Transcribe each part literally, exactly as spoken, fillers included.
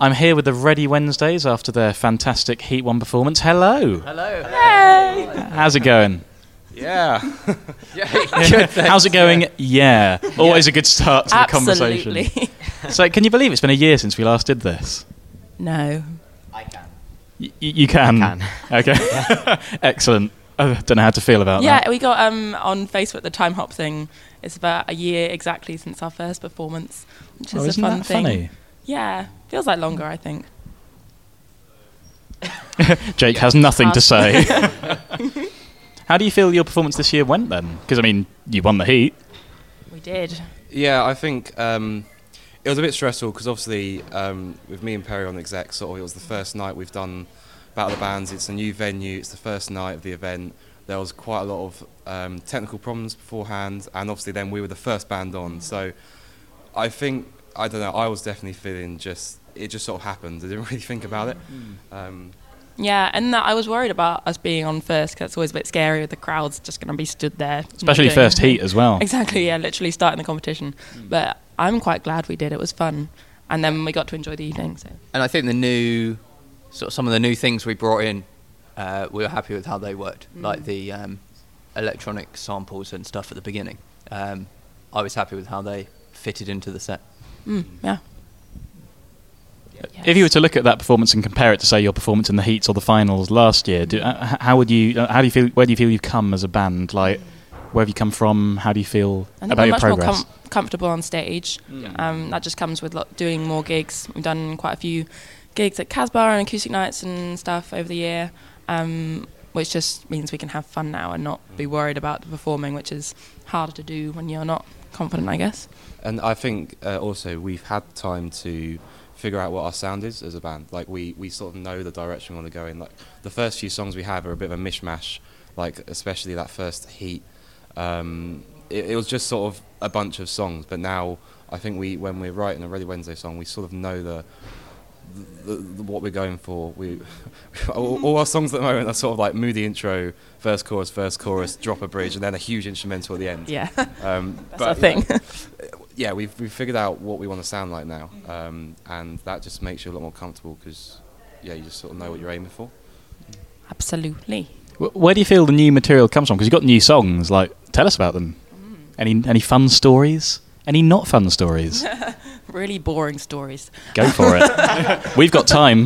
I'm here with the Ready Wednesdays after their fantastic Heat One performance. Hello. Hello. Hey. How's it going? Yeah. yeah. Good, how's it going? Yeah. yeah. Always a good start to Absolutely. the conversation. So, can you believe it's been a year since we last did this? No. I can. Y- you can? I can. Okay. Excellent. I don't know how to feel about yeah, that. Yeah, we got um, on Facebook the time hop thing. It's about a year exactly since our first performance, which is oh, a isn't fun that thing. Funny? Yeah, feels like longer, I think. Jake has nothing to say. How do you feel your performance this year went then? Because, I mean, you won the Heat. We did. Yeah, I think um, it was a bit stressful because obviously um, with me and Perry on exec, sort of, it was the first night we've done Battle of the Bands. It's a new venue. It's the first night of the event. There was quite a lot of um, technical problems beforehand, and obviously then we were the first band on. So I think, I don't know, I was definitely feeling just, it just sort of happened. I didn't really think about it. Um, yeah, and that I was worried about us being on first because it's always a bit scary with the crowds just going to be stood there. Especially first anything. Heat as well. Exactly, yeah, literally starting the competition. Mm. But I'm quite glad we did. It was fun. And then we got to enjoy the evening. So. And I think the new, sort of some of the new things we brought in, uh, we were happy with how they worked. Mm. Like the um, electronic samples and stuff at the beginning. Um, I was happy with how they fitted into the set. Mm, yeah. Yes. If you were to look at that performance and compare it to, say, your performance in the Heats or the finals last year, do, uh, how would you? Uh, how do you feel? Where do you feel you've come as a band? Like, where have you come from? How do you feel I think about we're your much progress? More com- comfortable on stage. Mm. Um, that just comes with lo- doing more gigs. We've done quite a few gigs at Casbah and acoustic nights and stuff over the year, um, which just means we can have fun now and not be worried about the performing, which is harder to do when you're not confident, I guess. And I think uh, also we've had time to figure out what our sound is as a band. Like we, we sort of know the direction we want to go in. Like the first few songs we have are a bit of a mishmash. Like especially that first Heat, um, it, it was just sort of a bunch of songs. But now I think we, when we're writing a Ready Wednesday song, we sort of know the, the, the what we're going for. We all, all our songs at the moment are sort of like moody intro, first chorus, first chorus, drop a bridge, and then a huge instrumental at the end. Yeah, um, that's but, our thing. Yeah, yeah, we've we've figured out what we want to sound like now, um, and that just makes you a lot more comfortable because, yeah, you just sort of know what you're aiming for. Absolutely. Where do you feel the new material comes from? Because you've got new songs. Like, tell us about them. Mm. Any any fun stories? Any not fun stories? Really boring stories. Go for it. We've got time.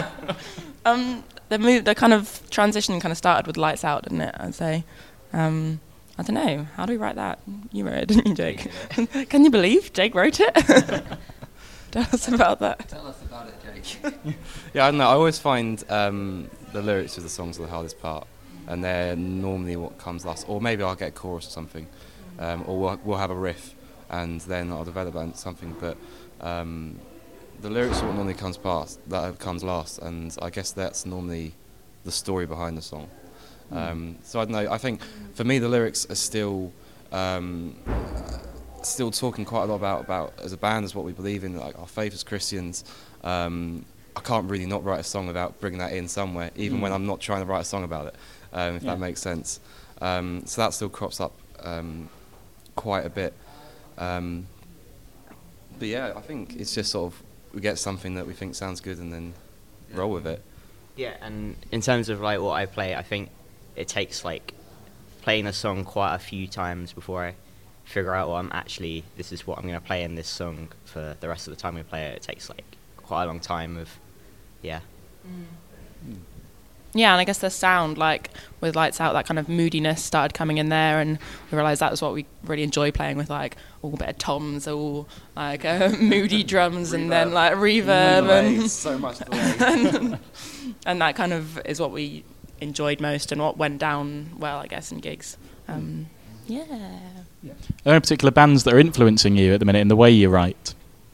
um, the move, the kind of transition kind of started with Lights Out, didn't it? I'd say. Um, I don't know. How do we write that? You wrote it, didn't you, Jake? Can you believe Jake wrote it? Tell us about that. Tell us about it, Jake. Yeah, I don't know. I always find um, the lyrics of the songs are the hardest part, and they're normally what comes last. Or maybe I'll get a chorus or something, um, or we'll, we'll have a riff, and then I'll develop into something. But um, the lyrics are what normally comes past. That comes last, and I guess that's normally the story behind the song. Um, so I don't know. I think for me the lyrics are still um, still talking quite a lot about about as a band, as what we believe in, like our faith as Christians. Um, I can't really not write a song without bringing that in somewhere, even mm. when I'm not trying to write a song about it, um, if yeah. that makes sense. Um, so that still crops up um, quite a bit. Um, but yeah, I think it's just sort of we get something that we think sounds good and then roll with it. Yeah, and in terms of like what I play, I think it takes like playing a song quite a few times before I figure out what I'm actually, this is what I'm going to play in this song for the rest of the time we play it. It takes like quite a long time of, yeah. Mm. Yeah, and I guess the sound, like with Lights Out, that kind of moodiness started coming in there, and we realised that was what we really enjoy playing with, like all a bit of toms, all like uh, moody drums, and then like reverb, and so much and, and that kind of is what we enjoyed most and what went down well, I guess, in gigs. Um, yeah. yeah. Are there any particular bands that are influencing you at the minute in the way you write?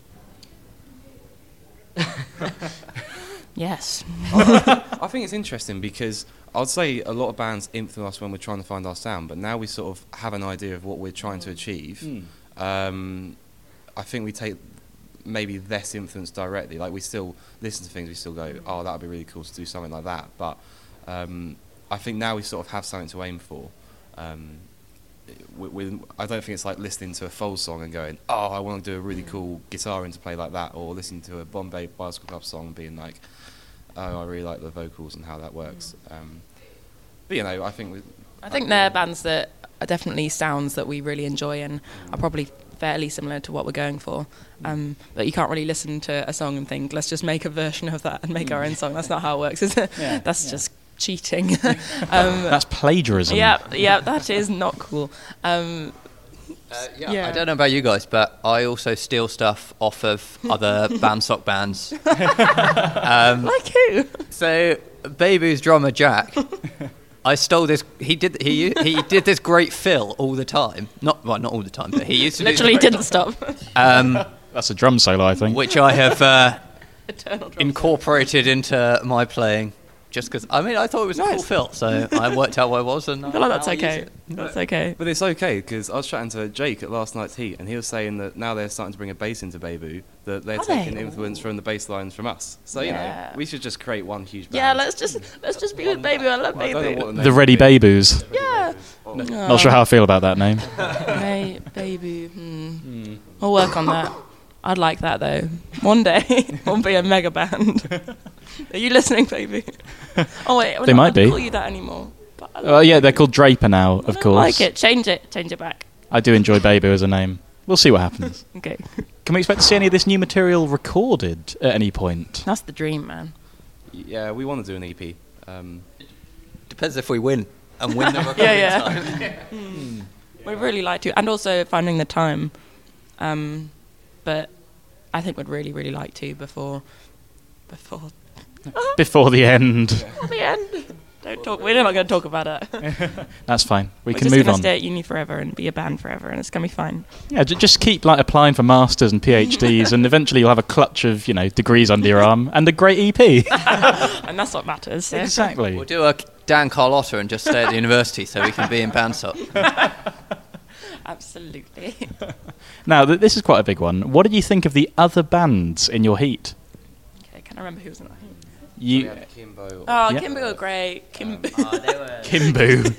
Yes. I think it's interesting because I'd say a lot of bands influence us when we're trying to find our sound, but now we sort of have an idea of what we're trying to achieve. Mm. Um, I think we take maybe less influence directly. Like we still listen to things, we still go, oh, that would be really cool to do something like that. But um, I think now we sort of have something to aim for. Um, we, we, I don't think it's like listening to a Foals song and going, oh, I want to do a really cool guitar interplay like that, or listening to a Bombay Bicycle Club song and being like, oh, I really like the vocals and how that works. Um, but, you know, I think... We, I think they're bands that are definitely sounds that we really enjoy and are probably fairly similar to what we're going for. Um, but you can't really listen to a song and think, let's just make a version of that and make our own song. That's not how it works, is it? Yeah, That's yeah. just cheating. um, That's plagiarism. yeah, yeah, that is not cool. Um, Uh, yeah, Yeah. I don't know about you guys, but I also steal stuff off of other bandsock bands. um, like who? so, Baby's drummer Jack, I stole this. He did. He he did this great fill all the time. Not well, not all the time, but he used to Literally do didn't stop. um, That's a drum solo, I think. which I have uh, Eternal drum incorporated into my playing. Just because, I mean, I thought it was a cool Nice. fill, so I worked out what it was, and I feel like that's now I use okay. it. That's okay. But it's okay, because I was chatting to Jake at last night's Heat, and he was saying that now they're starting to bring a bass into Beibu, that they're Are taking they? influence from the bass lines from us. So, you Yeah. know, we should just create one huge band. Yeah, let's just let's just be with Baby. I love Well, I don't know Baby. what the, The name Ready would be. Babus. Yeah. Not sure how I feel about that name. Hey, Baby. Hmm. I'll work on that. I'd like that though. One day we'll be a mega band. Are you listening, Baby? Oh wait, we're They not might allowed to be. call you that anymore. But I Oh, yeah, they're called Draper now, of I course. like it. Change it. Change it back. I do enjoy Babu as a name. We'll see what happens. Okay. Can we expect to see any of this new material recorded at any point? That's the dream, man. Yeah, we want to do an E P. Um, Depends if we win and win the recording Yeah, time. yeah. Hmm. We'd really like to, and also finding the time. Um, but I think we'd really, really like to before, before Before the end. the end. Don't talk. We're not going to talk about it. That's fine. We We're can just move gonna on. stay at uni forever and be a band forever, and it's going to be fine. Yeah, j- just keep like applying for masters and PhDs, and eventually you'll have a clutch of you know degrees under your arm and a great E P. And that's what matters. So. Exactly. We'll do a Dan Carlotta and just stay at the university so we can be in bandsock. Absolutely. Now th- this is quite a big one. What did you think of the other bands in your heat? Okay, can I remember who was in that? we You, had Kimbo. Oh, Yeah. Kimbo were great. Kimbo. Kimbu.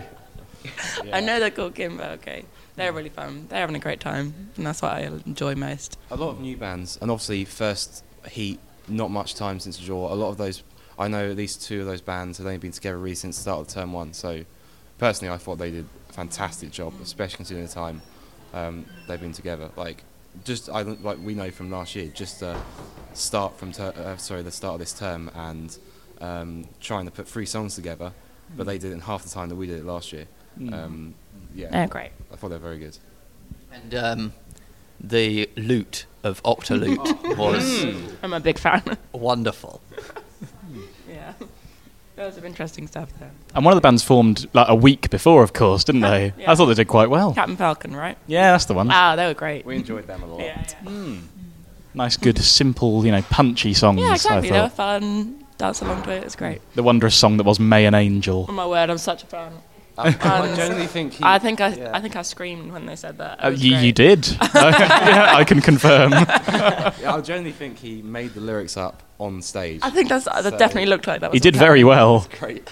I know they're called Kimbo. Okay, they're really fun. They're having a great time, and that's what I enjoy most. A lot of new bands, and obviously first Heat, not much time since Jaw. A lot of those, I know at least two of those bands have only been together really since the start of term one. So personally, I thought they did a fantastic job, especially considering the time um, they've been together. Like, just I don't- like we know from last year, just uh, start from ter- uh, sorry the start of this term and um, trying to put three songs together, but they did it in half the time that we did it last year. Um, yeah, They're great. I thought they're very good. And um, the loot of Octaloot was I'm a big fan. wonderful. Yeah. Loads of interesting stuff there. And one of the bands formed like a week before, of course, didn't they? Yeah. I thought they did quite well. Captain Falcon, right? Yeah, that's the one. Ah, they were great. We enjoyed them a lot. Yeah, yeah. Nice, good, simple, you know, punchy songs. Yeah, exactly. I They were thought. fun. Dance along to it. It's great. The wonderous song that was May an Angel. Oh my word, I'm such a fan. I, I And generally think he, I think I, yeah. I think I screamed when they said that. It Uh, was you, great. you did. Yeah, I can confirm. Yeah, I generally think he made the lyrics up on stage. I think that's that So- definitely looked like that. Was He a did plan. very well. Great.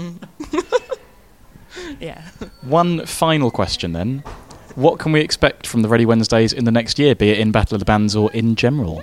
Yeah. One final question then. What can we expect from the Ready Wednesdays in the next year, be it in Battle of the Bands or in general?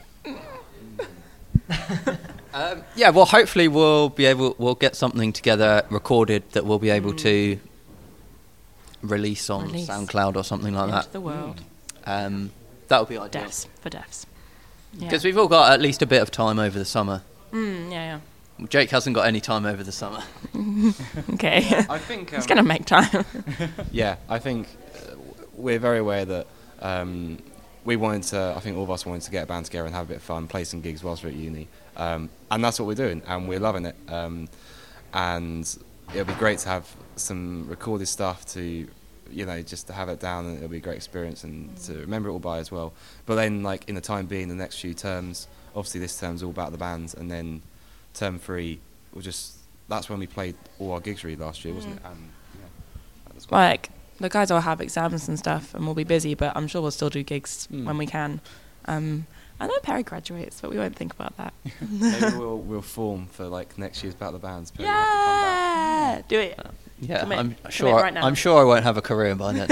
Um, yeah, well, hopefully we'll be able, we'll get something together recorded that we'll be able to release on Release. SoundCloud or something like Into that. the world. Um, that would be ideal. Deaths for deaths. Yeah. Because we've all got at least a bit of time over the summer. Mm, yeah, Jake hasn't got any time over the summer. yeah. Okay. I think. Um, He's gonna make time. Yeah, I think uh, we're very aware that um, we wanted to. I think all of us wanted to get a band together and have a bit of fun, play some gigs whilst we're at uni, um, and that's what we're doing, and we're loving it. Um, and it'll be great to have some recorded stuff to, you know, just to have it down, and it'll be a great experience and to remember it all by as well. But then, like in the time being, the next few terms, obviously this term's all about the bands, and then term three, we'll just. That's when we played all our gigs really last year, wasn't it? And, yeah, that was great. Like the guys will have exams and stuff, and we'll be busy, but I'm sure we'll still do gigs Mm. when we can. Um, I know Perry graduates, but we won't think about that. Maybe we'll we'll form for like next year's Battle of the Bands. Perry will have to come back. Yeah, do it. Yeah, Commit. I'm Commit sure. right now. I'm sure I won't have a career by then.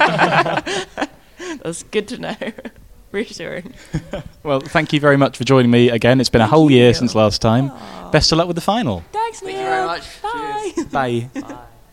That's good to know. Reassuring. Well, thank you very much for joining me again. It's been a Thank whole year you. since last time. Aw. Best of luck with the final. Thanks, Thank Neil. you very much. Bye. Cheers. Bye. Bye.